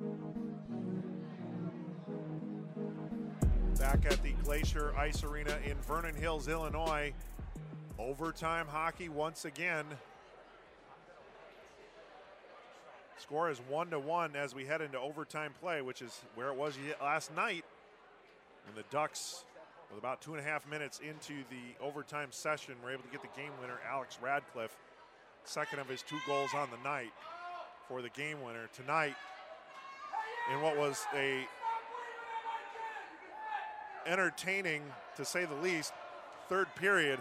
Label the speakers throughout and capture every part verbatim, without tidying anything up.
Speaker 1: Back at the Glacier Ice Arena in Vernon Hills, Illinois. Overtime hockey once again. Score is one to one as we head into overtime play, which is where it was last night. And the Ducks, with about two and a half minutes into the overtime session, were able to get the game winner, Alex Radcliffe, second of his two goals on the night for the game winner. Tonight, in what was a entertaining, to say the least, third period.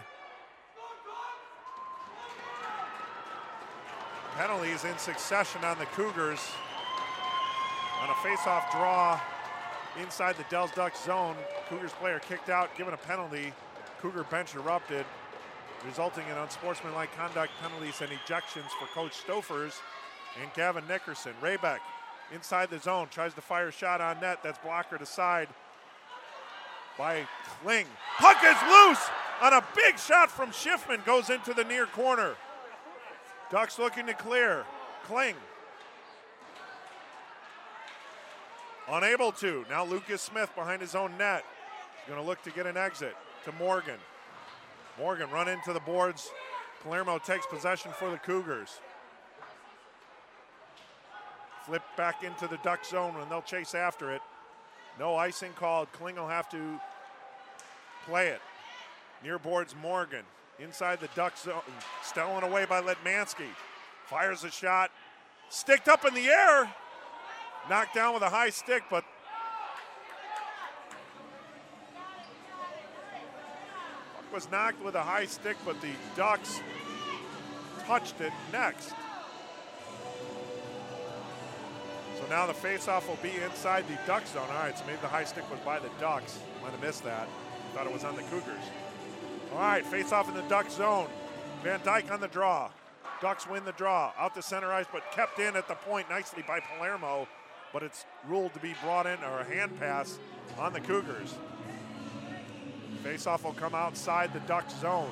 Speaker 1: Penalties in succession on the Cougars. On a face-off draw inside the Dells Ducks zone, Cougars player kicked out, given a penalty. Cougar bench erupted, resulting in unsportsmanlike conduct penalties and ejections for Coach Stofers and Gavin Nickerson. Raybeck inside the zone, tries to fire a shot on net. That's blockered aside by Kling. Puck is loose on a big shot from Schiffman, goes into the near corner. Ducks looking to clear. Kling. Unable to. Now Lucas Smith behind his own net. He's going to look to get an exit to Morgan. Morgan run into the boards. Palermo takes possession for the Cougars. Flip back into the Duck zone and they'll chase after it. No icing called. Kling will have to play it. Near boards Morgan. Inside the Duck zone. Stolen away by Letmansky. Fires a shot. Sticked up in the air. Knocked down with a high stick, but puck was knocked with a high stick, but the Ducks touched it next. So now the faceoff will be inside the Duck zone. All right, so maybe the high stick was by the Ducks. Might have missed that. Thought it was on the Cougars. All right, faceoff in the Duck zone. Van Dyke on the draw. Ducks win the draw. Out to center ice, but kept in at the point nicely by Palermo. But it's ruled to be brought in, or a hand pass on the Cougars. Faceoff will come outside the Duck zone.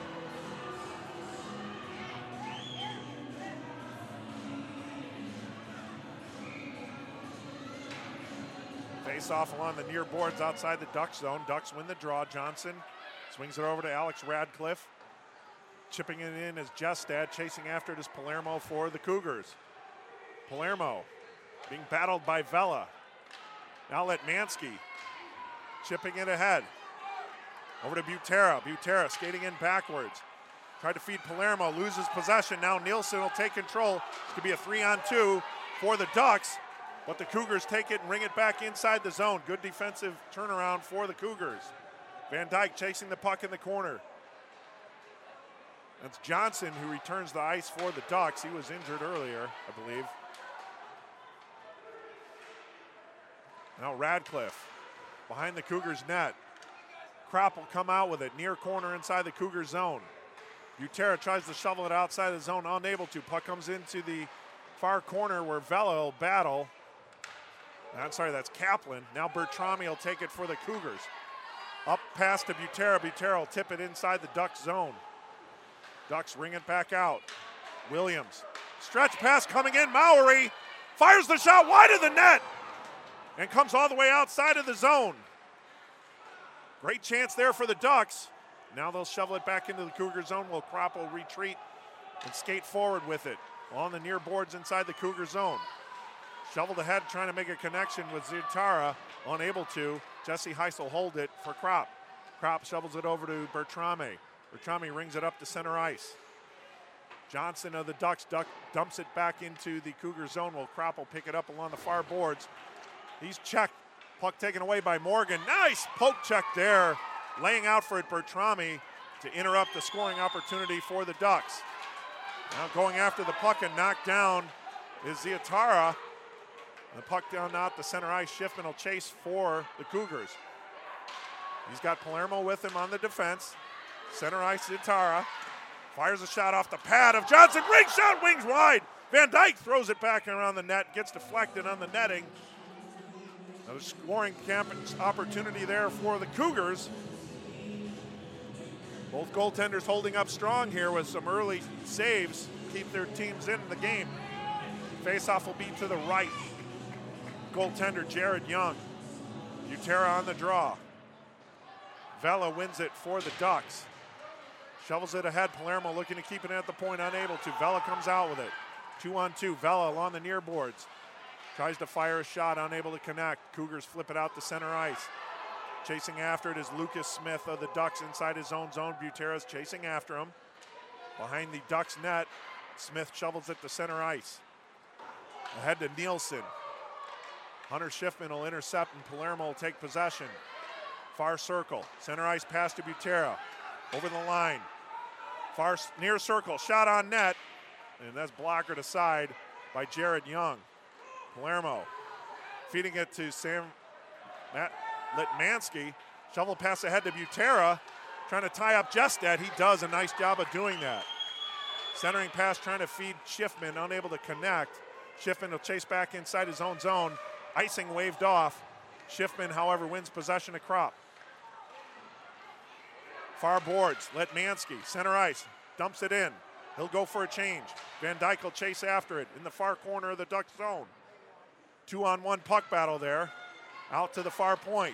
Speaker 1: Faceoff along the near boards outside the Duck zone. Ducks win the draw. Johnson swings it over to Alex Radcliffe. Chipping it in is Jestad. Chasing after it is Palermo for the Cougars. Palermo being battled by Vela. Now Letmansky chipping it ahead. Over to Butera. Butera skating in backwards. Tried to feed Palermo, loses possession. Now Nielsen will take control. It could be a three on two for the Ducks, but the Cougars take it and ring it back inside the zone. Good defensive turnaround for the Cougars. Van Dyke chasing the puck in the corner. That's Johnson who returns the ice for the Ducks. He was injured earlier, I believe. Now Radcliffe behind the Cougars net. Kropp will come out with it, near corner inside the Cougar zone. Butera tries to shovel it outside the zone, unable to. Puck comes into the far corner where Vela will battle. I'm sorry, that's Kaplan. Now Bertrami will take it for the Cougars. Up past to Butera. Butera will tip it inside the Ducks zone. Ducks ring it back out. Williams. Stretch pass coming in. Mowry fires the shot wide of the net and comes all the way outside of the zone. Great chance there for the Ducks. Now they'll shovel it back into the Cougar zone. Will Kropp will retreat and skate forward with it on the near boards inside the Cougar zone. Shoveled ahead, trying to make a connection with Zutara. Unable to. Jesse Heisel will hold it for Kropp. Kropp shovels it over to Bertrame. Bertrame rings it up to center ice. Johnson of the Ducks duck, dumps it back into the Cougar zone. Will Kropp will pick it up along the far boards. He's checked. Puck taken away by Morgan. Nice poke check there. Laying out for it, Bertrami, to interrupt the scoring opportunity for the Ducks. Now going after the puck and knocked down is Ziatara. The puck down out the center ice. Schiffman will chase for the Cougars. He's got Palermo with him on the defense. Center ice, Ziatara. Fires a shot off the pad of Johnson. Great shot, wings wide. Van Dyke throws it back around the net, gets deflected on the netting. A scoring camp opportunity there for the Cougars. Both goaltenders holding up strong here with some early saves, keep their teams in the game. Faceoff will be to the right goaltender Jared Young. Butera on the draw. Vela wins it for the Ducks. Shovels it ahead. Palermo looking to keep it at the point, unable to. Vela comes out with it. Two on two. Vela along the near boards. Tries to fire a shot, unable to connect. Cougars flip it out to center ice. Chasing after it is Lucas Smith of the Ducks inside his own zone. Butera's chasing after him. Behind the Ducks net, Smith shovels it to center ice. Ahead to Nielsen. Hunter Schiffman will intercept and Palermo will take possession. Far circle, center ice pass to Butera. Over the line. Far near circle, shot on net. And that's blockered aside by Jared Young. Palermo feeding it to Sam Matt Litmansky. Shovel pass ahead to Butera. Trying to tie up Jestad. He does a nice job of doing that. Centering pass trying to feed Schiffman, unable to connect. Schiffman will chase back inside his own zone. Icing waved off. Schiffman, however, wins possession of Kropp. Far boards, Letmansky, center ice, dumps it in. He'll go for a change. Van Dyke will chase after it in the far corner of the Ducks zone. Two on one puck battle there. Out to the far point.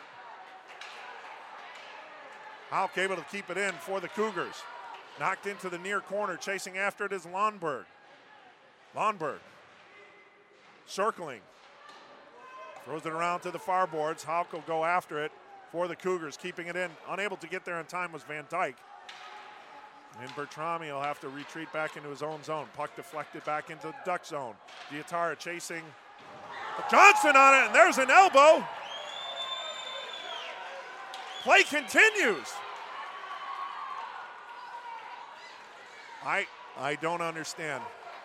Speaker 1: Houck able to keep it in for the Cougars. Knocked into the near corner, chasing after it is Lundberg. Lundberg circling. Throws it around to the far boards. Houck will go after it for the Cougars, keeping it in. Unable to get there in time was Van Dyke. And Bertrami will have to retreat back into his own zone. Puck deflected back into the Duck zone. Diatara chasing Johnson on it, and there's an elbow. Play continues. I I don't understand.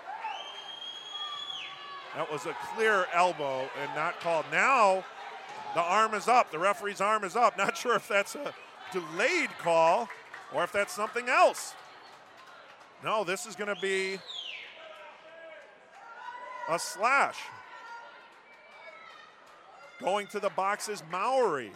Speaker 1: That was a clear elbow and not called. Now the arm is up. The referee's arm is up. Not sure if that's a delayed call or if that's something else. No, this is going to be a slash. Going to the box is Mowry.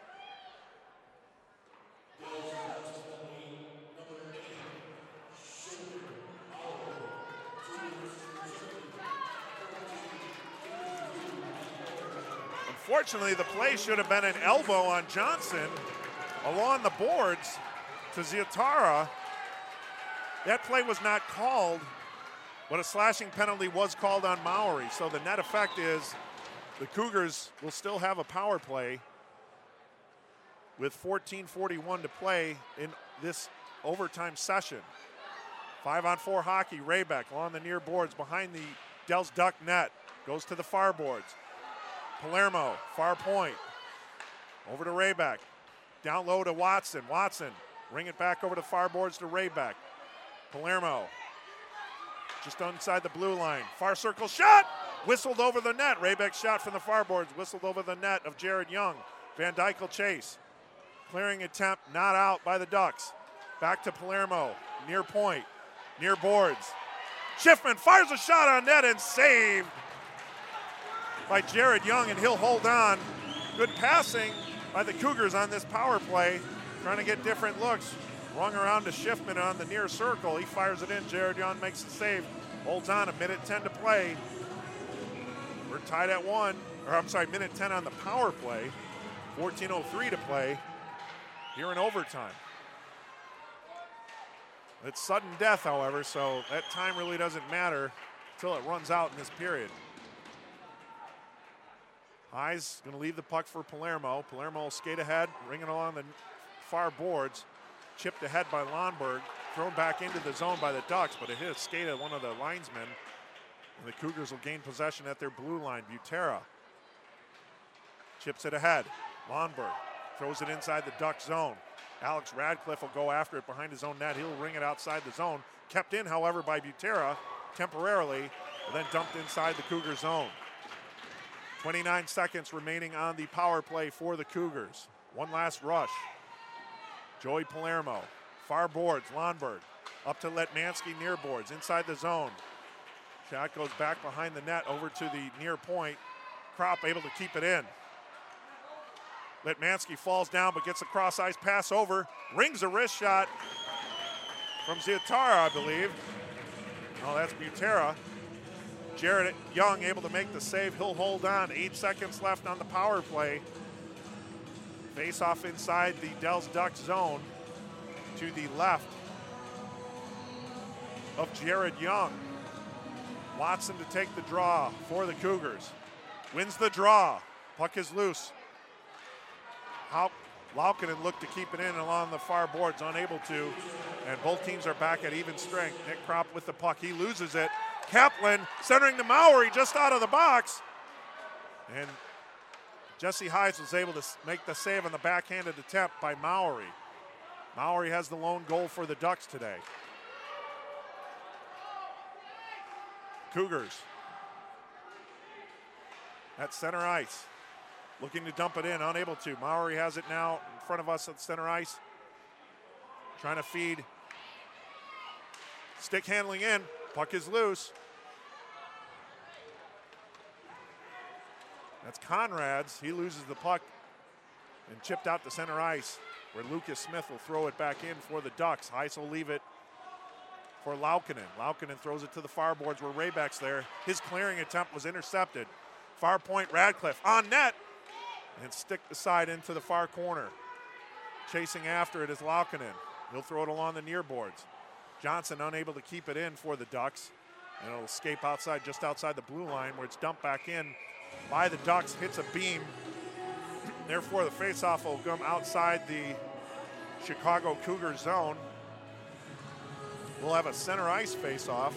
Speaker 1: Unfortunately, the play should have been an elbow on Johnson along the boards to Ziatara. That play was not called, but a slashing penalty was called on Mowry. So the net effect is the Cougars will still have a power play with fourteen forty-one to play in this overtime session. Five on four hockey, Raybeck along the near boards behind the Dells Duck net. Goes to the far boards. Palermo, far point. Over to Raybeck. Down low to Watson. Watson, bring it back over to far boards to Raybeck. Palermo, just inside the blue line. Far circle shot, whistled over the net. Raybeck's shot from the far boards, whistled over the net of Jared Young. Van Dyke will chase. Clearing attempt, not out by the Ducks. Back to Palermo, near point, near boards. Schiffman fires a shot on net and saved by Jared Young, and he'll hold on. Good passing by the Cougars on this power play, trying to get different looks. Rung around to Schiffman on the near circle. He fires it in. Jared Young makes the save. Holds on. A minute ten to play. We're tied at one. Or I'm sorry, minute ten on the power play. fourteen oh three to play here in overtime. It's sudden death, however, so that time really doesn't matter until it runs out in this period. High's going to leave the puck for Palermo. Palermo will skate ahead, ring it along the far boards. Chipped ahead by Lundberg, thrown back into the zone by the Ducks, but it hit a skate at one of the linesmen. And the Cougars will gain possession at their blue line. Butera chips it ahead. Lundberg throws it inside the Duck zone. Alex Radcliffe will go after it behind his own net. He'll ring it outside the zone. Kept in, however, by Butera temporarily, and then dumped inside the Cougar zone. twenty-nine seconds remaining on the power play for the Cougars. One last rush. Joey Palermo, far boards, Lundberg, up to Letmansky near boards, inside the zone. Shot goes back behind the net over to the near point. Kropp able to keep it in. Letmansky falls down but gets a cross ice pass over, rings a wrist shot from Ziatara, I believe. Oh, that's Butera. Jared Young able to make the save. He'll hold on. Eight seconds left on the power play. Face off inside the Dells Ducks zone to the left of Jared Young. Watson to take the draw for the Cougars. Wins the draw. Puck is loose. How Laukkanen looked to keep it in along the far boards, unable to. And both teams are back at even strength. Nick Kropp with the puck. He loses it. Kaplan centering to Maury just out of the box. And Jesse Hides was able to make the save on the backhanded attempt by Maury. Maury has the lone goal for the Ducks today. Cougars at center ice. Looking to dump it in, unable to. Maury has it now in front of us at center ice. Trying to feed. Stick handling in. Puck is loose. That's Conrad's. He loses the puck and chipped out to center ice, where Lucas Smith will throw it back in for the Ducks. Heiss will leave it for Laukkanen. Laukkanen throws it to the far boards where Raybeck's there. His clearing attempt was intercepted. Far point, Radcliffe on net and stick the side into the far corner. Chasing after it is Laukkanen. He'll throw it along the near boards. Johnson unable to keep it in for the Ducks, and it'll escape outside, just outside the blue line, where it's dumped back in by the Ducks, hits a beam. Therefore, the faceoff will come outside the Chicago Cougar zone. We'll have a center ice faceoff.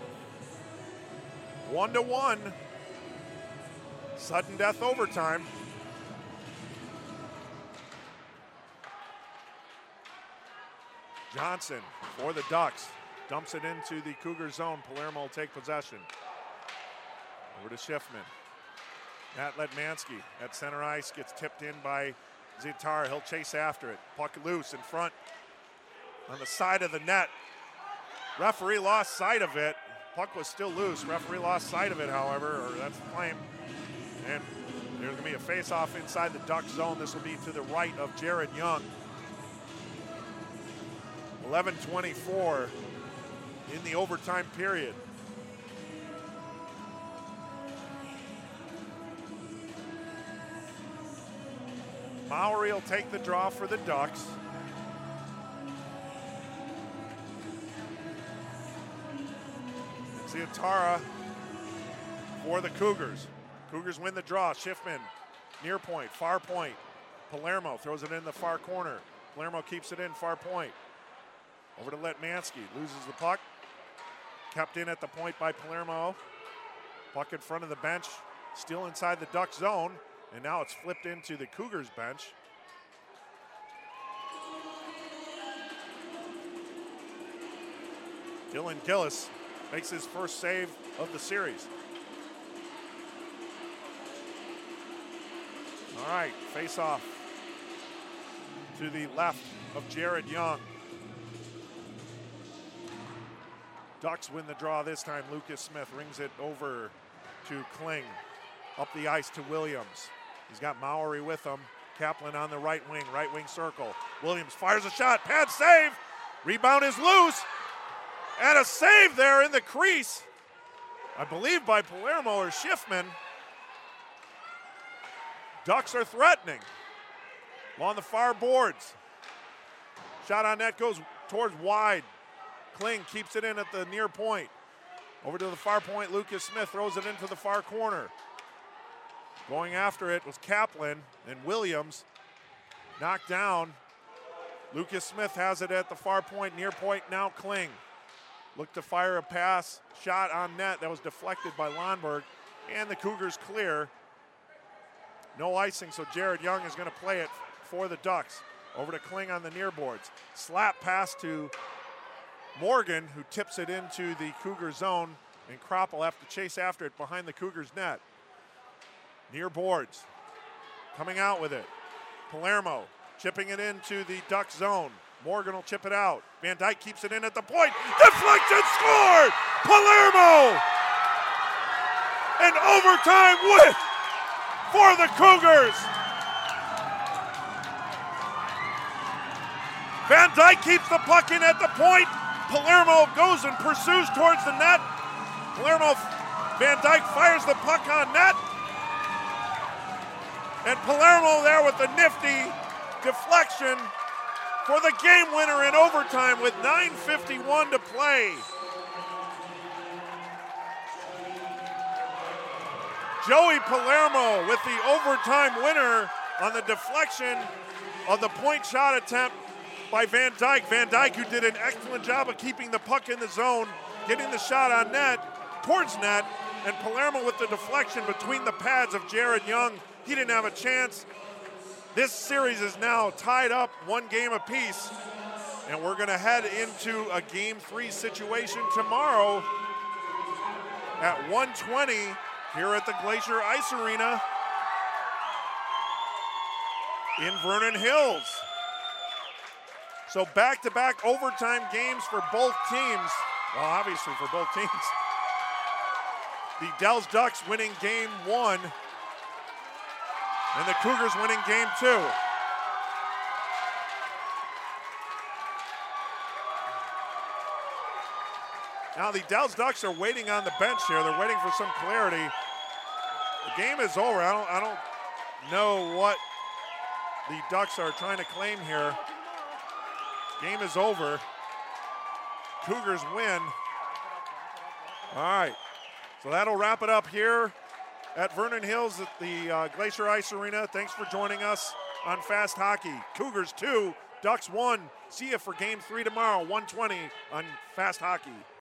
Speaker 1: One to one. Sudden death overtime. Johnson for the Ducks. Dumps it into the Cougar zone. Palermo will take possession. Over to Schiffman. Matt Ledmansky at center ice gets tipped in by Ziatara. He'll chase after it. Puck loose in front on the side of the net. Referee lost sight of it. Puck was still loose. Referee lost sight of it, however, or that's the claim. And there's going to be a face-off inside the Duck zone. This will be to the right of Jared Young. eleven twenty-four in the overtime period. Maury will take the draw for the Ducks. Ziatara for the Cougars. Cougars win the draw. Schiffman, near point, far point. Palermo throws it in the far corner. Palermo keeps it in, far point. Over to Letmansky, loses the puck. Kept in at the point by Palermo. Puck in front of the bench, still inside the Duck zone, and now it's flipped into the Cougars bench. Dylan Gillis makes his first save of the series. All right, face off to the left of Jared Young. Ducks win the draw this time. Lucas Smith rings it over to Kling. Up the ice to Williams. He's got Maury with him. Kaplan on the right wing, right wing circle. Williams fires a shot, pad save. Rebound is loose. And a save there in the crease, I believe by Palermo or Schiffman. Ducks are threatening. Along the far boards. Shot on net goes towards wide. Kling keeps it in at the near point. Over to the far point, Lucas Smith throws it into the far corner. Going after it was Kaplan, and Williams knocked down. Lucas Smith has it at the far point, near point, now Kling. Looked to fire a pass, shot on net that was deflected by Lundberg, and the Cougars clear. No icing, so Jared Young is going to play it for the Ducks. Over to Kling on the near boards. Slap pass to Morgan, who tips it into the Cougar zone, and Kropp will have to chase after it behind the Cougars net. Near boards, coming out with it. Palermo chipping it into the Duck zone. Morgan will chip it out. Van Dyke keeps it in at the point. Deflected, scored! Palermo! And overtime win for the Cougars. Van Dyke keeps the puck in at the point. Palermo goes and pursues towards the net. Palermo Van Dyke fires the puck on net. And Palermo there with the nifty deflection for the game winner in overtime with nine fifty-one to play. Joey Palermo with the overtime winner on the deflection of the point shot attempt by Van Dyke. Van Dyke, who did an excellent job of keeping the puck in the zone, getting the shot on net, towards net, and Palermo with the deflection between the pads of Jared Young. He didn't have a chance. This series is now tied up one game apiece, and we're gonna head into a game three situation tomorrow at one twenty here at the Glacier Ice Arena in Vernon Hills. So back-to-back overtime games for both teams. Well, obviously for both teams. The Dells Ducks winning game one, and the Cougars winning game two. Now the Dells Ducks are waiting on the bench here. They're waiting for some clarity. The game is over. I don't, I don't know what the Ducks are trying to claim here. Game is over. Cougars win. All right, so that'll wrap it up here at Vernon Hills at the uh, Glacier Ice Arena. Thanks for joining us on Fast Hockey. Cougars two, Ducks one. See you for game three tomorrow, one twenty on Fast Hockey.